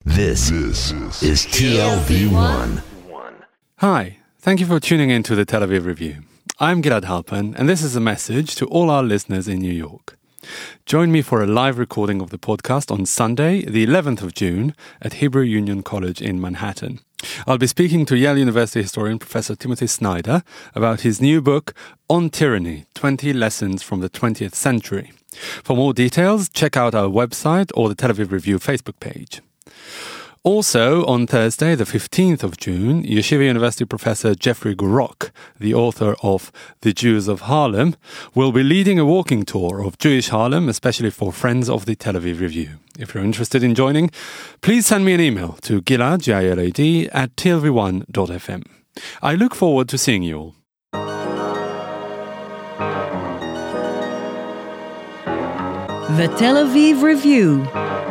This is TLV1. Hi, thank you for tuning in to the Tel Aviv Review. I'm Gilad Halpern, and this is a message to all our listeners in New York. Join me for a live recording of the podcast on Sunday, the 11th of June, at Hebrew Union College in Manhattan. I'll be speaking to Yale University historian Professor Timothy Snyder about his new book, On Tyranny, 20 Lessons from the 20th Century. For more details, check out our website or the Tel Aviv Review Facebook page. Also, on Thursday, the 15th of June, Yeshiva University professor Jeffrey Gurok, the author of The Jews of Harlem, will be leading a walking tour of Jewish Harlem, especially for friends of the Tel Aviv Review. If you're interested in joining, please send me an email to gilad, G-I-L-A-D, at tlv1.fm. I look forward to seeing you all. The Tel Aviv Review.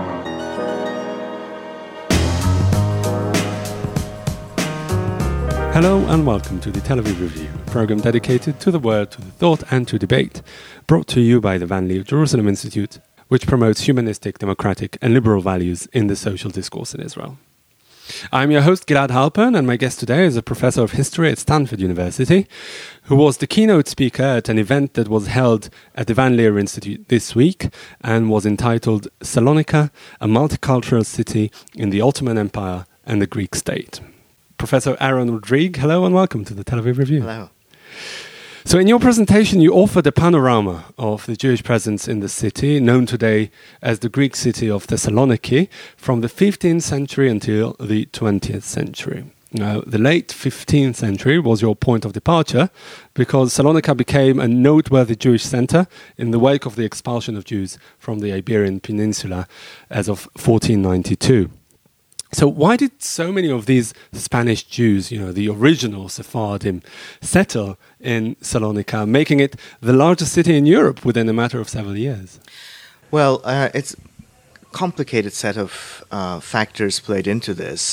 Hello and welcome to the Tel Aviv Review, a program dedicated to the word, to the thought and to debate, brought to you by the Van Leeuw Jerusalem Institute, which promotes humanistic, democratic and liberal values in the social discourse in Israel. I'm your host Gilad Halpern, and my guest today is a professor of history at Stanford University, who was the keynote speaker at an event that was held at the Van Leeuw Institute this week and was entitled Salonika, a multicultural city in the Ottoman Empire and the Greek state. Professor Aaron Rodrigue, hello and welcome to the Tel Aviv Review. Hello. So in your presentation, you offered a panorama of the Jewish presence in the city, known today as the Greek city of Thessaloniki, from the 15th century until the 20th century. Now, the late 15th century was your point of departure because Salonika became a noteworthy Jewish center in the wake of the expulsion of Jews from the Iberian Peninsula as of 1492. So why did so many of these Spanish Jews, the original Sephardim, settle in Salonika, making it the largest city in Europe within a matter of several years? Well, it's a complicated set of factors played into this.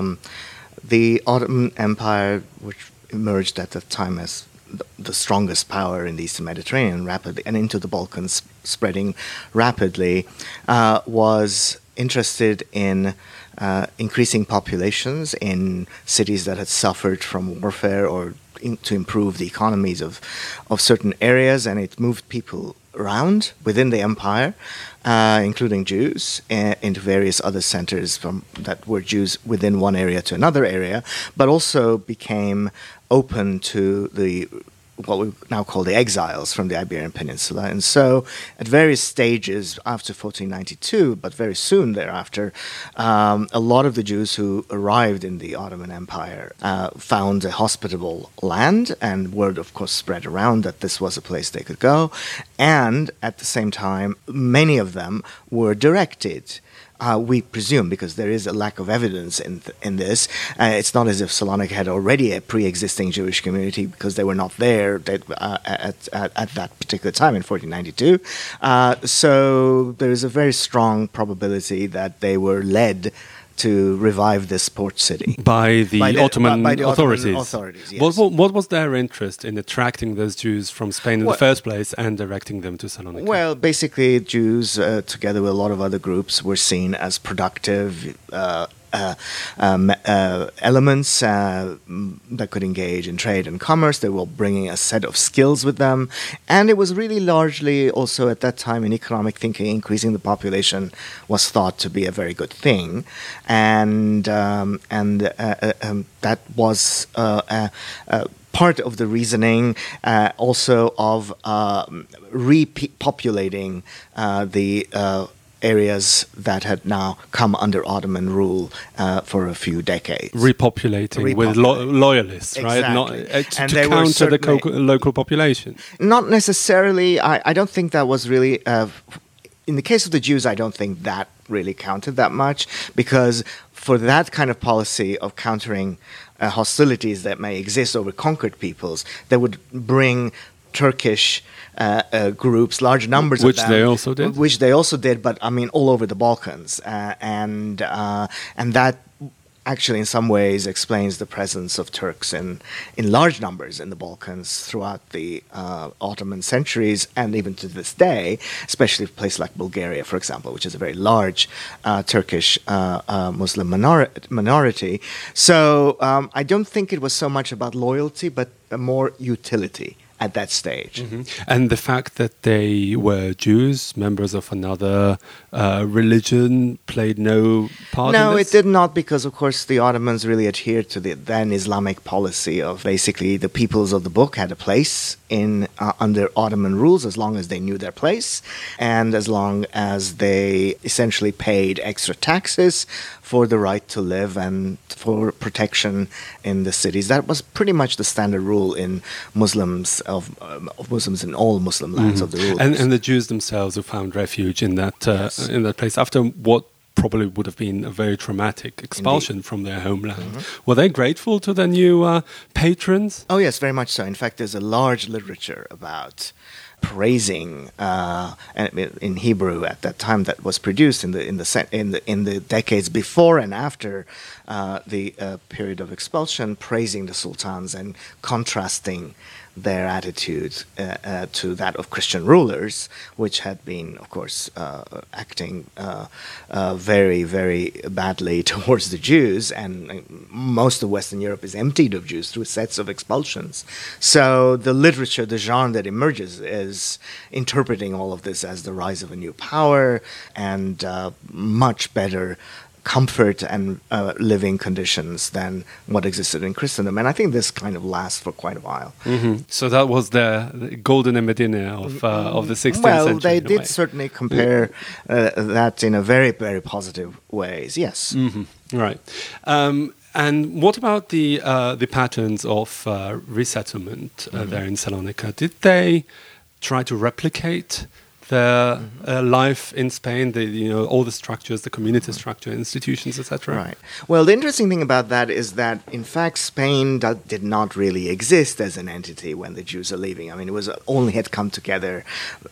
The Ottoman Empire, which emerged at the time as the strongest power in the Eastern Mediterranean rapidly, and into the Balkans spreading rapidly, was interested in increasing populations in cities that had suffered from warfare or to improve the economies of certain areas, and it moved people around within the empire, including Jews, into various other centers that were Jews within one area to another area, but also became open to what we now call the exiles from the Iberian Peninsula. And so at various stages after 1492, but very soon thereafter, a lot of the Jews who arrived in the Ottoman Empire found a hospitable land, and word, of course, spread around that this was a place they could go. And at the same time, many of them were directed. We presume, because there is a lack of evidence in this, it's not as if Salonika had already a pre-existing Jewish community, because they were not there at that particular time in 1492. So there is a very strong probability that they were led to revive this port city by the Ottoman authorities. Ottoman authorities, yes. What was their interest in attracting those Jews from Spain in the first place and directing them to Salonika? Well, basically, Jews, together with a lot of other groups, were seen as productive elements that could engage in trade and commerce. They were bringing a set of skills with them, and it was really largely also at that time in economic thinking, increasing the population was thought to be a very good thing, and that was part of the reasoning also of repopulating the areas that had now come under Ottoman rule for a few decades. Repopulating with loyalists, right? Exactly. To counter the local population. Not necessarily. I don't think that was really... in the case of the Jews, I don't think that really counted that much, because for that kind of policy of countering hostilities that may exist over conquered peoples, they would bring Turkish groups, large numbers of them. Which they also did, but I mean all over the Balkans. And that actually in some ways explains the presence of Turks in large numbers in the Balkans throughout the Ottoman centuries and even to this day, especially a place like Bulgaria, for example, which is a very large Turkish Muslim minority. So I don't think it was so much about loyalty, but more utility at that stage. And the fact that they were Jews, members of another religion, played no part in No, this? it did not, because, of course, the Ottomans really adhered to the then Islamic policy of basically the peoples of the book had a place in under Ottoman rules as long as they knew their place and as long as they essentially paid extra taxes for the right to live and for protection in the cities. That was pretty much the standard rule in Muslims of Muslims in all Muslim lands of the rulers. And the Jews themselves who found refuge in that place after what probably would have been a very traumatic expulsion from their homeland. Were they grateful to their new patrons? Oh yes, very much so. In fact, there's a large literature about praising in Hebrew at that time that was produced in the decades before and after the period of expulsion, praising the sultans and contrasting their attitude to that of Christian rulers, which had been, of course, acting very, very badly towards the Jews, and most of Western Europe is emptied of Jews through sets of expulsions. So the literature, the genre that emerges is interpreting all of this as the rise of a new power and much better comfort and living conditions than what existed in Christendom. And I think this kind of lasts for quite a while. So that was the golden Medina of the 16th century. Well, they did certainly compare that in a very, very positive ways, yes. Right. And what about the patterns of resettlement there in Salonika? Did they try to replicate their life in Spain, all the structures, the community structure, institutions, etc.? Right. Well, the interesting thing about that is that, in fact, Spain did not really exist as an entity when the Jews are leaving. I mean, it was only had come together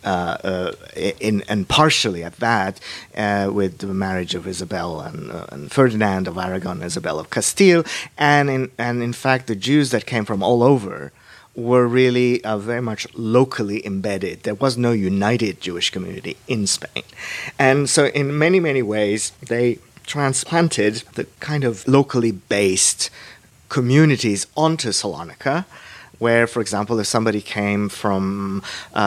and partially at that with the marriage of Isabel and Ferdinand of Aragon, Isabel of Castile, and in fact, the Jews that came from all over were really very much locally embedded. There was no united Jewish community in Spain. And so in many, many ways, they transplanted the kind of locally based communities onto Salonika, where, for example, if somebody came from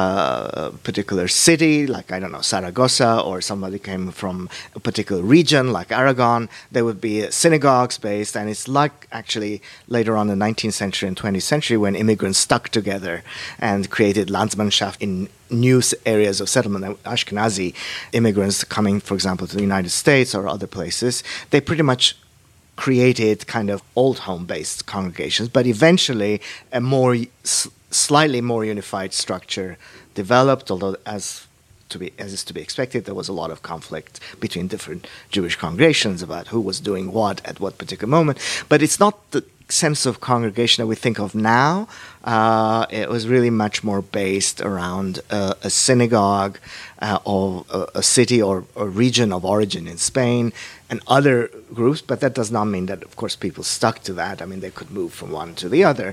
a particular city, like, I don't know, Saragossa, or somebody came from a particular region, like Aragon, there would be synagogues based, and it's like actually later on in the 19th century and 20th century when immigrants stuck together and created Landsmannschaft in new areas of settlement. Ashkenazi immigrants coming, for example, to the United States or other places, they pretty much created kind of old home-based congregations, but eventually a slightly more unified structure developed, although as is to be expected, there was a lot of conflict between different Jewish congregations about who was doing what at what particular moment. But it's not the sense of congregation that we think of now. It was really much more based around a synagogue or a city or a region of origin in Spain and other groups, but that does not mean that, of course, people stuck to that. I mean, they could move from one to the other.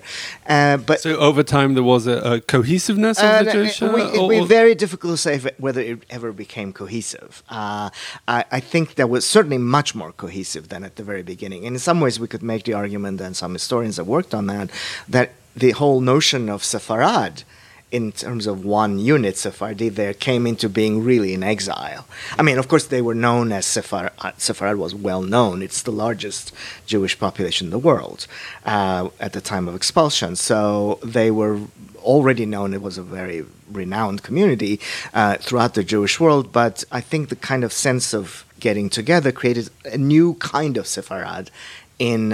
So over time there was a cohesiveness of the Jewish... It would be very difficult to say whether it ever became cohesive. I think that was certainly much more cohesive than at the very beginning. And in some ways we could make the argument, and some historians have worked on that the whole notion of Sepharad, in terms of one unit, Sephardi, there came into being really in exile. I mean, of course, they were known as Sepharad. Sepharad was well known. It's the largest Jewish population in the world at the time of expulsion. So they were already known. It was a very renowned community throughout the Jewish world. But I think the kind of sense of getting together created a new kind of Sepharad in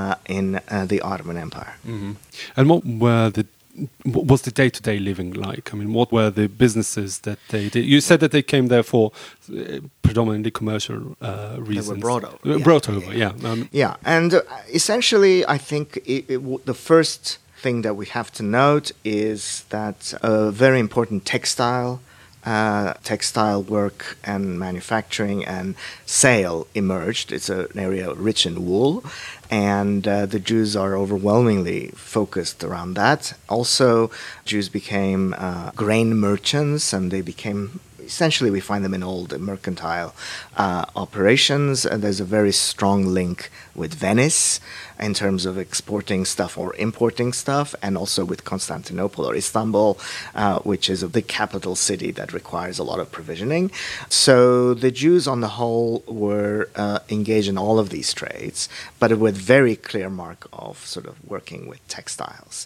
the Ottoman Empire. And what was the day-to-day living like? I mean, what were the businesses that they did? You said that they came there for predominantly commercial reasons. They were brought over. Brought over, yeah. And essentially, I think the first thing that we have to note is that a very important textile textile work and manufacturing and sale emerged. It's an area rich in wool, and the Jews are overwhelmingly focused around that. Also, Jews became grain merchants, and they became, essentially, we find them in all the mercantile operations. And there's a very strong link with Venice in terms of exporting stuff or importing stuff, and also with Constantinople or Istanbul, which is the capital city that requires a lot of provisioning. So the Jews on the whole were engaged in all of these trades, but with very clear mark of sort of working with textiles.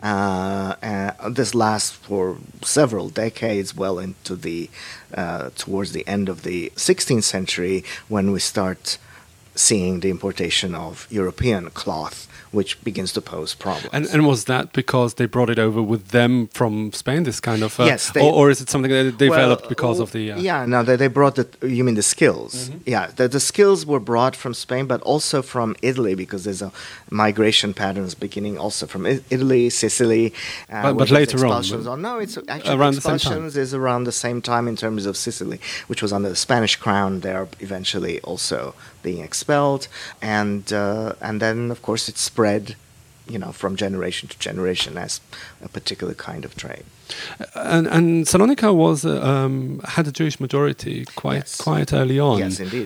This lasts for several decades, well into the towards the end of the 16th century, when we start seeing the importation of European cloth, which begins to pose problems. And was that because they brought it over with them from Spain, this kind of... yes. Or is it something that they developed because of the... Yeah, no, they brought the... You mean the skills? Mm-hmm. Yeah, the skills were brought from Spain, but also from Italy, because there's a migration patterns beginning also from Italy, Sicily. But later on? No, it's actually around expulsions is around the same time in terms of Sicily, which was under the Spanish crown. They are eventually also being expelled. And then, of course, it spread, from generation to generation as a particular kind of trade. And Salonika had a Jewish majority quite early on. Yes, indeed.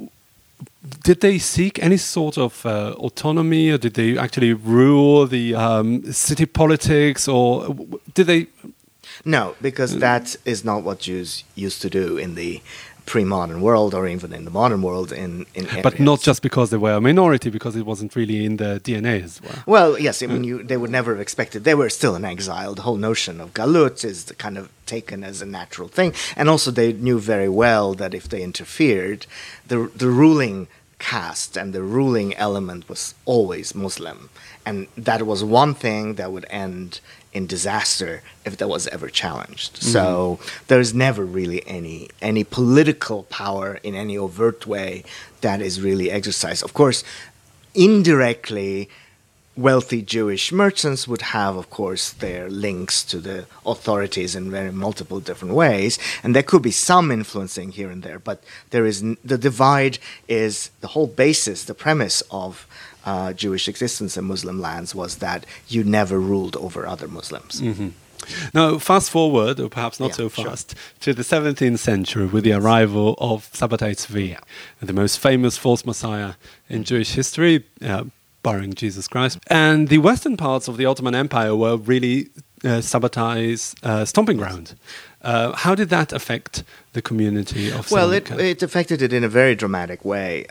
Did they seek any sort of autonomy, or did they actually rule the city politics, or did they... No, because that is not what Jews used to do in the pre-modern world, or even in the modern world in But not just because they were a minority, because it wasn't really in their DNA as well. Well, yes, I mean, they would never have expected. They were still in exile. The whole notion of galut is kind of taken as a natural thing. And also they knew very well that if they interfered, the ruling caste and the ruling element was always Muslim. And that was one thing that would end in disaster if that was ever challenged. Mm-hmm. So there's never really any political power in any overt way that is really exercised. Of course, indirectly, wealthy Jewish merchants would have, of course, their links to the authorities in very multiple different ways, and there could be some influencing here and there, but there is the divide is the whole basis, the premise of Jewish existence in Muslim lands was that you never ruled over other Muslims. Mm-hmm. Now, fast forward, or perhaps not so fast, to the 17th century with the arrival of Sabbatai Tzvi, the most famous false messiah in Jewish history, barring Jesus Christ. And the western parts of the Ottoman Empire were really Sabbatai's stomping ground. How did that affect the community of Salonika? Well, it affected it in a very dramatic way.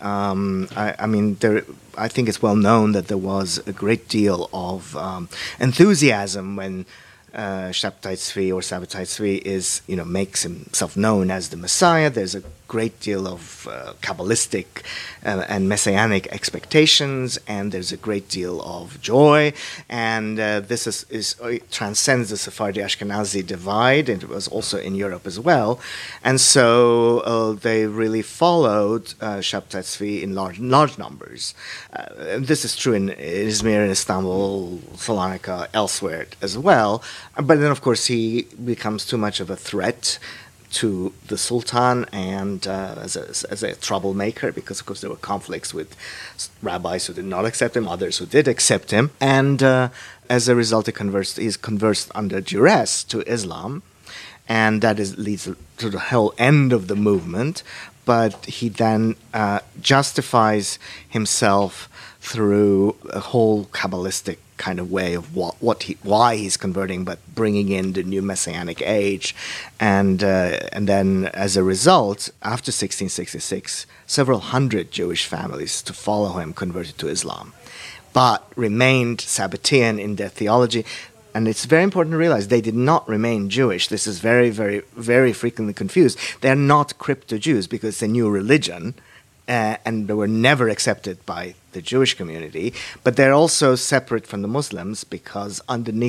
I think it's well known that there was a great deal of enthusiasm when Sabbatai Tzvi makes himself known as the Messiah. There's a great deal of Kabbalistic and Messianic expectations, and there's a great deal of joy. And this transcends the Sephardi-Ashkenazi divide, and it was also in Europe as well. And so they really followed Sabbatai Tzvi in large numbers. This is true in Izmir, in Istanbul, Salonika, elsewhere as well. But then, of course, he becomes too much of a threat to the Sultan and as a troublemaker, because, of course, there were conflicts with rabbis who did not accept him, others who did accept him. And as a result, he's converted under duress to Islam, and that leads to the whole end of the movement. But he then justifies himself through a whole Kabbalistic kind of way of why he's converting, but bringing in the new Messianic age, and then as a result, after 1666, several hundred Jewish families to follow him converted to Islam, but remained Sabbatean in their theology. And it's very important to realize they did not remain Jewish. This is very, very, very frequently confused. They're not crypto-Jews because it's a new religion, and they were never accepted by the Jewish community. But they're also separate from the Muslims because underneath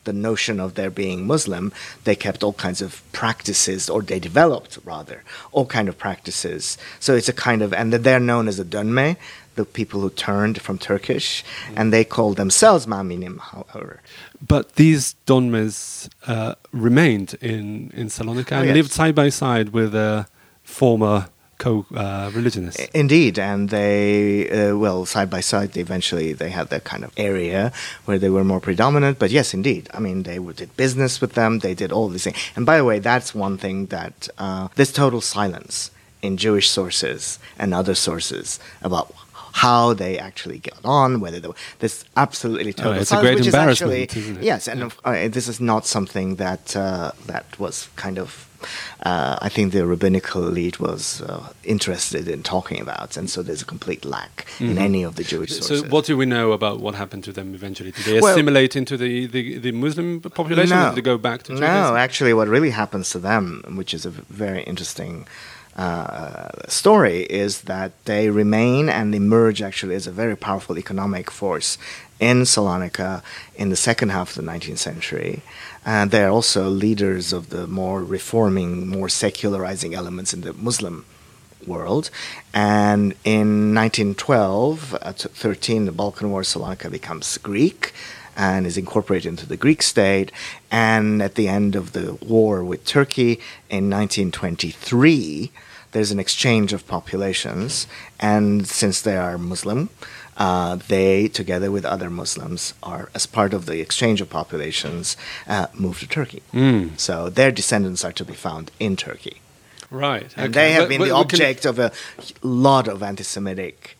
the notion of their being Muslim, they kept all kinds of practices, or they developed, rather, all kind of practices. So it's a kind of, and they're known as the dönme, the people who turned from Turkish, and they called themselves Maminim, however. But these Donmes remained in Salonika and lived side by side with their former co-religionists. Indeed, and they, side by side, eventually they had that kind of area where they were more predominant. But yes, indeed, I mean, they did business with them, they did all these things. And by the way, that's one thing that this total silence in Jewish sources and other sources about how they actually got on, whether this absolutely total it's silence, a great which embarrassment, is actually, isn't it? yes, and this is not something that that was kind of. I think the rabbinical elite was interested in talking about, and so there's a complete lack in any of the Jewish sources. So what do we know about what happened to them eventually? Did they assimilate into the Muslim population, or did they go back to Judaism? No, actually what really happens to them, which is a very interesting story, is that they remain and emerge actually as a very powerful economic force in Salonika in the second half of the 19th century. And they're also leaders of the more reforming, more secularizing elements in the Muslim world. And in 1912-13, the Balkan War, Salonika becomes Greek and is incorporated into the Greek state. And at the end of the war with Turkey in 1923, there's an exchange of populations. And since they are Muslim, they, together with other Muslims, are, as part of the exchange of populations, move to Turkey. So their descendants are to be found in Turkey. Right. And they have been the object of a lot of anti-Semitic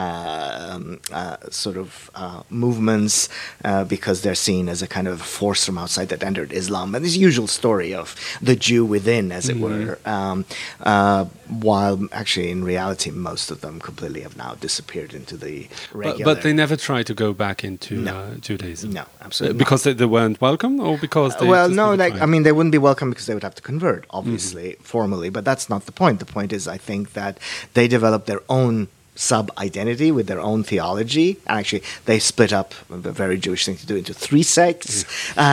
movements because they're seen as a kind of force from outside that entered Islam. And this usual story of the Jew within, as it were, while actually in reality most of them completely have now disappeared into the regular... But they never tried to go back into Judaism? No, absolutely Because they weren't welcome, or because they... they wouldn't be welcome because they would have to convert, obviously, formally. But that's not the point. The point is, I think that they developed their own sub-identity with their own theology. Actually, they split up, a very Jewish thing to do, into 3 sects.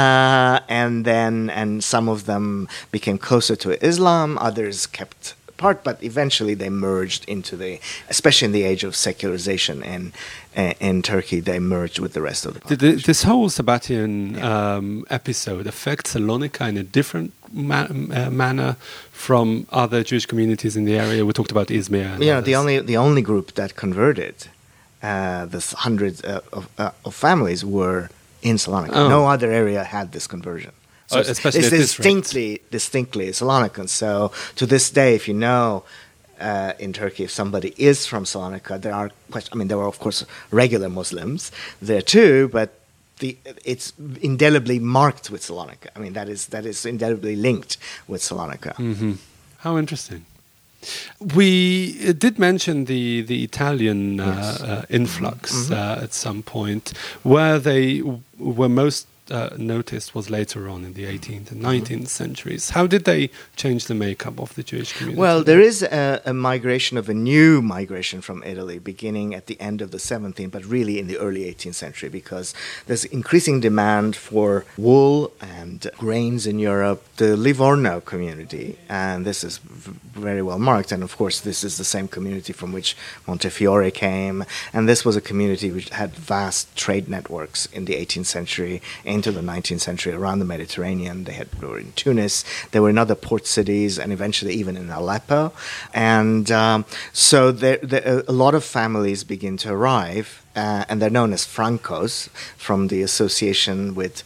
And some of them became closer to Islam, others kept apart, but eventually they merged into especially in the age of secularization in Turkey, they merged with the rest of the population. Did this whole Sabbatian episode affect Salonika in a different manner from other Jewish communities in the area? We talked about Izmir. The only group that converted, this hundreds of families, were in Salonika. No other area had this conversion. So especially it's distinctly Salonican. So to this day, if you know in Turkey, if somebody is from Salonika, there are of course regular Muslims there too, but it's indelibly marked with Salonika. I mean, that is indelibly linked with Salonika. Mm-hmm. How interesting. We did mention the Italian influx at some point. Where they were most noticed was later on in the 18th and 19th centuries. How did they change the makeup of the Jewish community? Well, there is a new migration from Italy beginning at the end of the 17th, but really in the early 18th century, because there's increasing demand for wool and grains in Europe. The Livorno community, and this is very well marked, and of course this is the same community from which Montefiore came, and this was a community which had vast trade networks in the 18th century into the 19th century around the Mediterranean. They were in Tunis, they were in other port cities, and eventually even in Aleppo. And so a lot of families begin to arrive, and they're known as Francos from the association with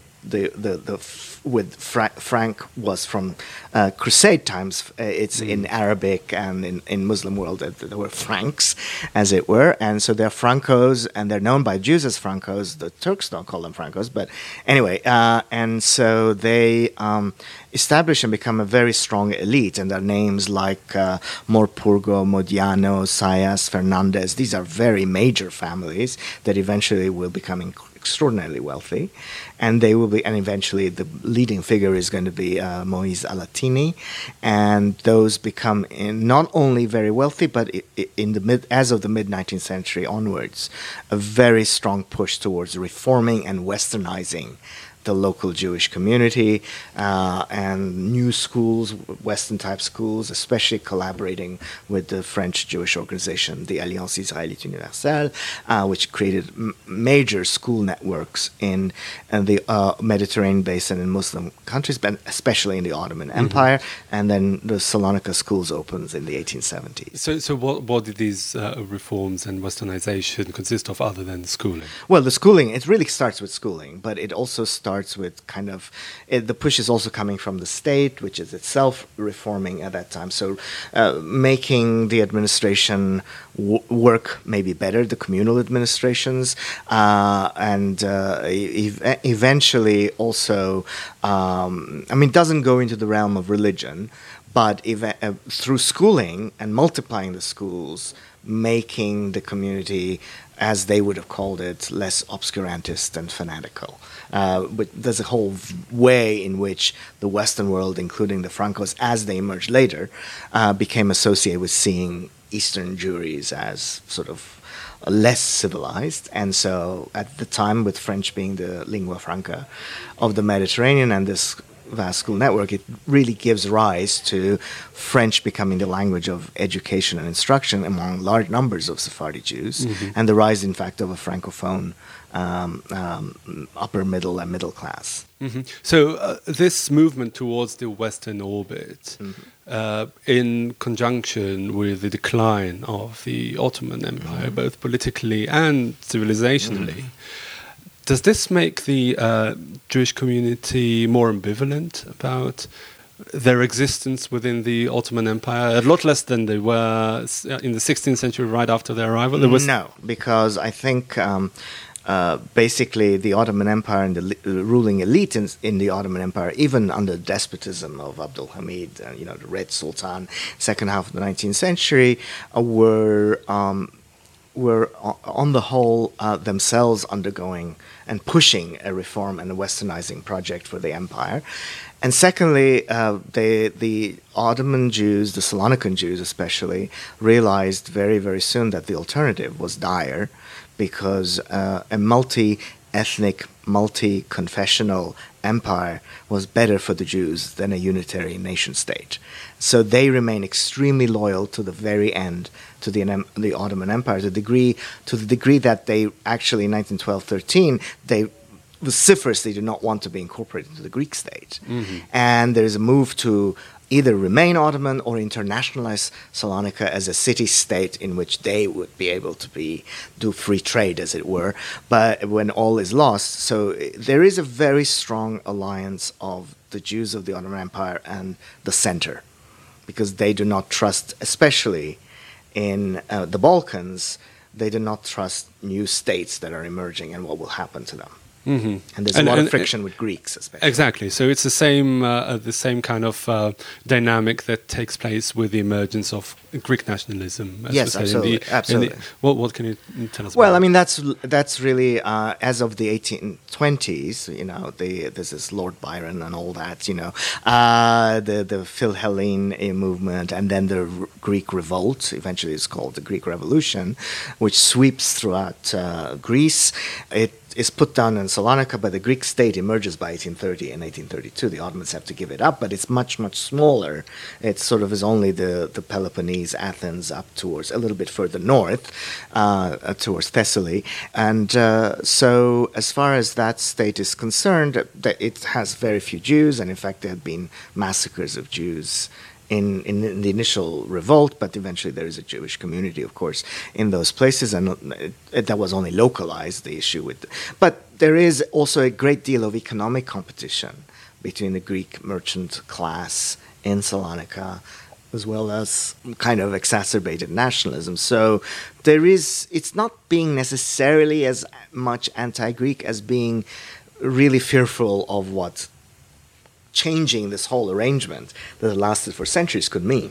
Frank was from Crusade times. It's in Arabic and in Muslim world there were Franks, as it were, and so they're Francos, and they're known by Jews as Francos. The Turks don't call them Francos, but anyway, and so they establish and become a very strong elite, and their names like Morpurgo, Modiano, Sayas, Fernandez. These are very major families that eventually will become extraordinarily wealthy, and they will be, and eventually the leading figure is going to be Moïse Alatini, and those become not only very wealthy, but as of the mid 19th century onwards, a very strong push towards reforming and westernizing the local Jewish community and new schools, Western-type schools, especially collaborating with the French Jewish organization, the Alliance Israélite Universelle, which created major school networks in the Mediterranean basin in Muslim countries, but especially in the Ottoman Empire. And then the Salonika schools opens in the 1870s. So what did these reforms and westernization consist of other than schooling? Well, the schooling, it really starts with schooling, but it also starts with the push is also coming from the state, which is itself reforming at that time. So making the administration work maybe better, the communal administrations, and eventually also, it doesn't go into the realm of religion, but through schooling and multiplying the schools, making the community, as they would have called it, less obscurantist and fanatical. But there's a whole way in which the Western world, including the Francos, as they emerged later, became associated with seeing Eastern Jewries as sort of less civilized. And so at the time, with French being the lingua franca of the Mediterranean and this vast school network, it really gives rise to French becoming the language of education and instruction among large numbers of Sephardi Jews, and the rise, in fact, of a Francophone upper middle and middle class. So this movement towards the Western orbit, in conjunction with the decline of the Ottoman Empire, both politically and civilizationally, does this make the Jewish community more ambivalent about their existence within the Ottoman Empire? A lot less than they were in the 16th century, right after their arrival? No, because I think basically the Ottoman Empire and the ruling elite in the Ottoman Empire, even under despotism of Abdul Hamid, the Red Sultan, second half of the 19th century, were on the whole themselves undergoing and pushing a reform and a westernizing project for the empire. And secondly, the Ottoman Jews, the Salonican Jews especially, realized very, very soon that the alternative was dire, because a multi-ethnic, multi-confessional empire was better for the Jews than a unitary nation-state. So they remain extremely loyal to the very end to the Ottoman Empire, to the degree that they actually in 1912-13 they vociferously did not want to be incorporated into the Greek state. And there is a move to either remain Ottoman or internationalize Salonika as a city-state in which they would be able to do free trade, as it were, but when all is lost. So there is a very strong alliance of the Jews of the Ottoman Empire and the center, because they do not trust, especially in the Balkans, they do not trust new states that are emerging and what will happen to them. And there's a lot of friction with Greeks, especially. Exactly. So it's the same kind of dynamic that takes place with the emergence of Greek nationalism. Yes, absolutely. What can you tell us about? Well, that's really as of the 1820s. This is Lord Byron and all that. The Philhellene movement, and then the Greek Revolt. Eventually, it's called the Greek Revolution, which sweeps throughout Greece. It is put down in Salonika, but the Greek state emerges by 1830 and 1832. The Ottomans have to give it up, but it's much, much smaller. It sort of is only the Peloponnese, Athens, up towards a little bit further north, towards Thessaly. And so as far as that state is concerned, it has very few Jews, and in fact there have been massacres of Jews in the initial revolt, but eventually there is a Jewish community, of course, in those places, and that was only localized, the issue with. But there is also a great deal of economic competition between the Greek merchant class in Salonika, as well as kind of exacerbated nationalism. So it's not being necessarily as much anti-Greek as being really fearful of what changing this whole arrangement that had lasted for centuries could mean.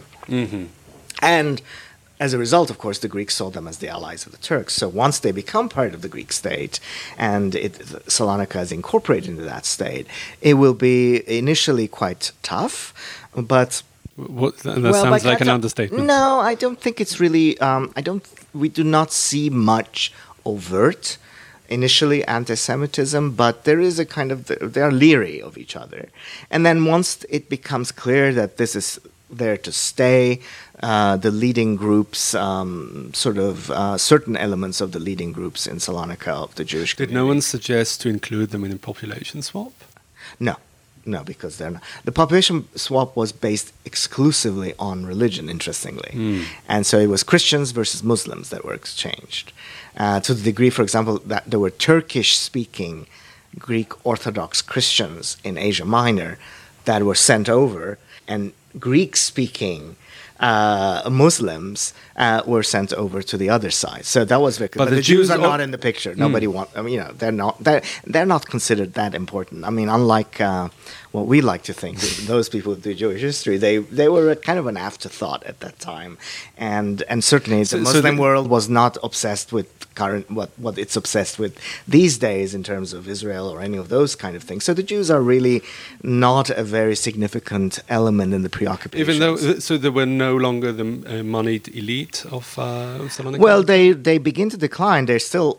And as a result, of course, the Greeks saw them as the allies of the Turks. So once they become part of the Greek state and Salonika is incorporated into that state, it will be initially quite tough, but... That sounds like an understatement. No, I don't think it's really... we do not see much overt initially anti-Semitism, but there is a kind of, they are leery of each other. And then once it becomes clear that this is there to stay, the leading groups, certain elements of the leading groups in Salonika of the Jewish community. Did no one suggest to include them in a population swap? No, because they're not. The population swap was based exclusively on religion, interestingly. And so it was Christians versus Muslims that were exchanged. To the degree, for example, that there were Turkish-speaking Greek Orthodox Christians in Asia Minor that were sent over, and Greek-speaking Muslims were sent over to the other side. So that was very. But the Jews are not in the picture. Nobody they're not considered that important. I mean, unlike what we like to think, those people who do Jewish history, they were a kind of an afterthought at that time, and certainly the Muslim world was not obsessed with what it's obsessed with these days in terms of Israel or any of those kind of things. So the Jews are really not a very significant element in the preoccupations. Even though, so they were no longer the moneyed elite of Salonika? Well, they begin to decline. They still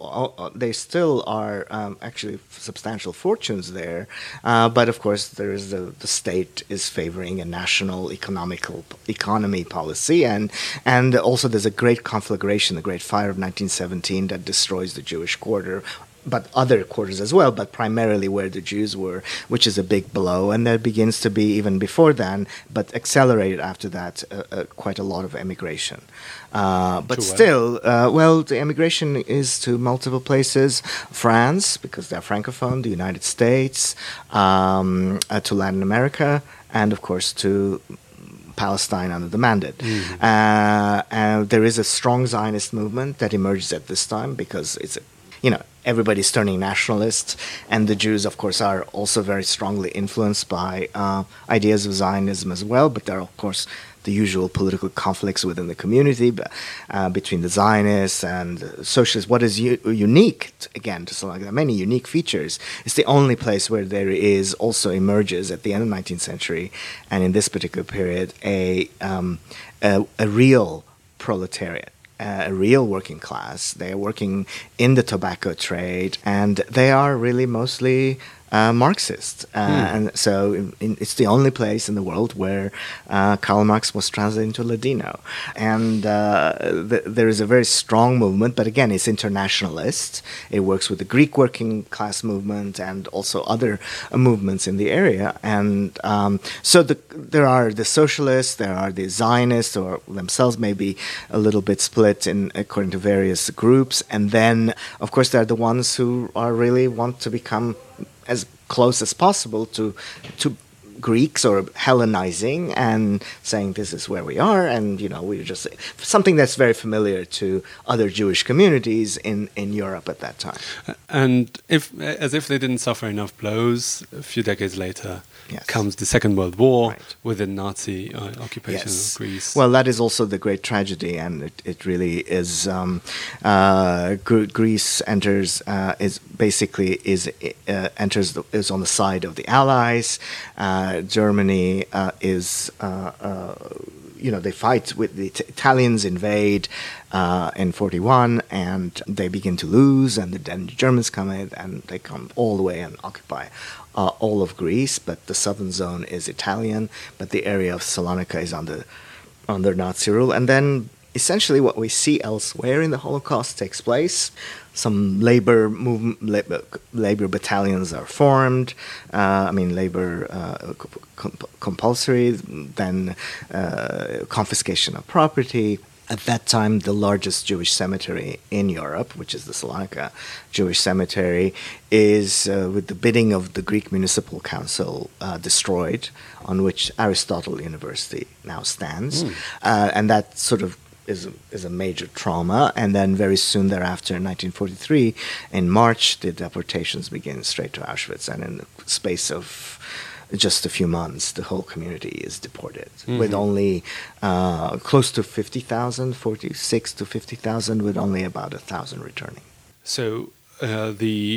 are actually substantial fortunes there, but of course there is the state is favoring a national economy policy, and also there's a great conflagration, the Great Fire of 1917, that destroys the Jewish quarter, but other quarters as well, but primarily where the Jews were, which is a big blow. And there begins to be, even before then, but accelerated after that, quite a lot of emigration. But still, the emigration is to multiple places. France, because they're Francophone, the United States, to Latin America, and of course to Palestine under the Mandate. And there is a strong Zionist movement that emerges at this time because it's everybody's turning nationalist, and the Jews, of course, are also very strongly influenced by ideas of Zionism as well, but there are, of course, the usual political conflicts within the community between the Zionists and socialists. What is unique, again, to Salonika, there are many unique features. It's the only place where there is also emerges at the end of the 19th century, and in this particular period, a real proletariat. A real working class. They are working in the tobacco trade, and they are really mostly Marxist. And so it's the only place in the world where Karl Marx was translated into Ladino. And there is a very strong movement, but again, it's internationalist. It works with the Greek working class movement and also other movements in the area. And so there are the socialists, there are the Zionists, or themselves maybe a little bit split according to various groups. And then, of course, there are the ones who really want to become as close as possible to Greeks, or Hellenizing, and saying this is where we are, and we're just something that's very familiar to other Jewish communities in Europe at that time. And as if they didn't suffer enough blows, a few decades later comes the Second World War with the Nazi occupation of Greece. Well, that is also the great tragedy, and it really is. Greece enters is on the side of the Allies. Germany is, they fight with the Italians, invade in 1941, and they begin to lose, and then the Germans come in, and they come all the way and occupy all of Greece, but the southern zone is Italian, but the area of Salonika is under Nazi rule. And then essentially what we see elsewhere in the Holocaust takes place. Some labor battalions are formed. Labor compulsory, then confiscation of property. At that time, the largest Jewish cemetery in Europe, which is the Salonika Jewish Cemetery, is, with the bidding of the Greek Municipal Council, destroyed, on which Aristotle University now stands. And that sort of is a major trauma. And then very soon thereafter, in 1943, in March, the deportations begin straight to Auschwitz. And in the space of just a few months, the whole community is deported, with only close to 50,000, 46 to 50,000, with only about 1,000 returning. So the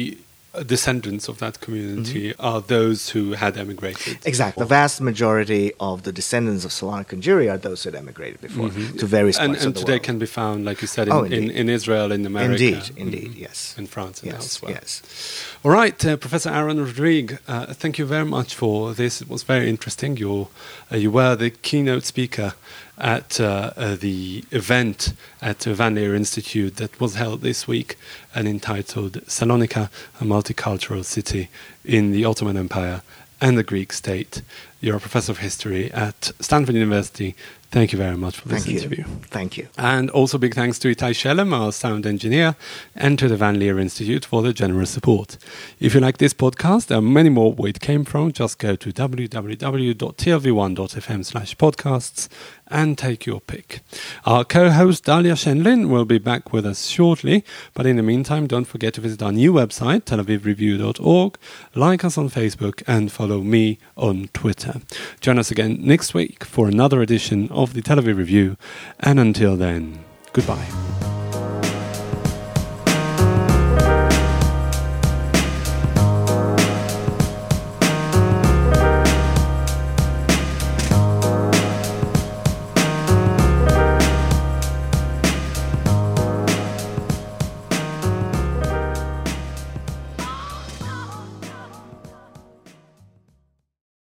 descendants of that community are those who had emigrated. Exactly. The vast majority of the descendants of Salonik and Jewry are those who had emigrated before to various parts of the world. And today can be found, like you said, in Israel, in America. Indeed, yes. In France and elsewhere. Yes. All right, Professor Aaron Rodrigue, thank you very much for this. It was very interesting. You were the keynote speaker at the event at Van Leer Institute that was held this week and entitled Salonika, a Multicultural City in the Ottoman Empire and the Greek State. You're a professor of history at Stanford University. Thank you very much for this interview. Thank you. And also big thanks to Itai Shelem, our sound engineer, and to the Van Leer Institute for their generous support. If you like this podcast, there are many more where it came from. Just go to www.tlv1.fm/podcasts and take your pick. Our co-host Dalia Shenlin will be back with us shortly, but in the meantime, don't forget to visit our new website, telavivreview.org, like us on Facebook, and follow me on Twitter. Join us again next week for another edition of the Tel Aviv Review, and until then, goodbye.